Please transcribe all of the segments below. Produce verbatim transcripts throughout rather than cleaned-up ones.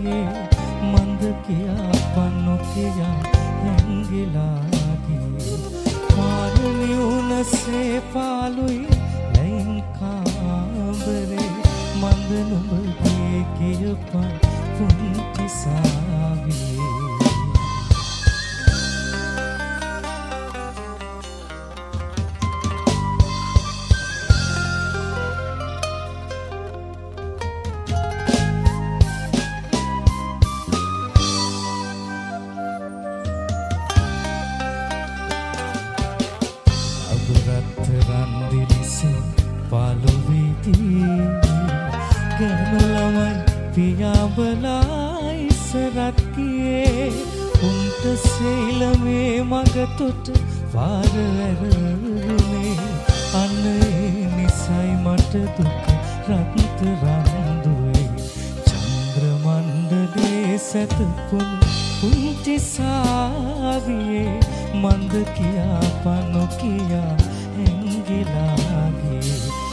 සාවියේ මන්ද කියාපන් නොකියා හැංගිලාගේ පාරණියුනසේ පාලුයි ලයින් කාබරේ මන්ද නුඹගේ කියපන් පුංචි සාවියේ පියාඹලා ඉස්සරත් ගියේ උන්ට සේලමේ මගතොට පාර ඇරුනේ අන්න ඒ නිසයි මට දුක රත්තරන් දුවේ චන්ද්‍ර මණ්ඩලේ සැතපුන් පුංචි සාවියේ මන්ද කියාපන් නොකියා හැංගිලාගේ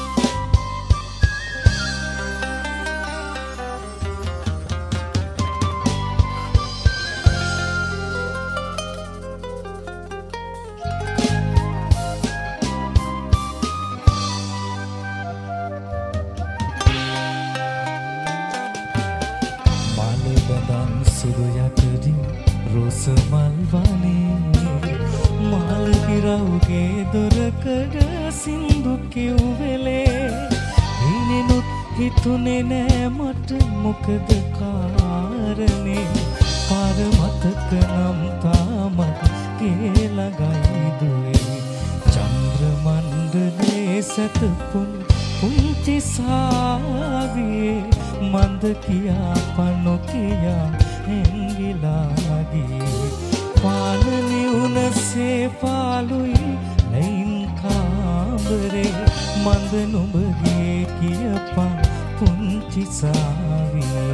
සුදු යටදී රෝස මල් වනේ මාල ගිරවුගේ දොරකඩ සින්දු කිව්වෙලේ හිනෙනුත් හිතුනේ නෑ මට මොකද කාරණේ පාර මතක නම් තාමත් ගේ ළඟයි දුවේ චන්ද්‍ර මණ්ඩලේ සැතපුන් පුංචි සාවියේ මන්ද කියාපන් නොකියා හැංගිලාගේ පාරණියුනසේ පාලුයි ලයින් කාබරේ මන්ද නුඹගේ කියපන් පුංචි සාවියේ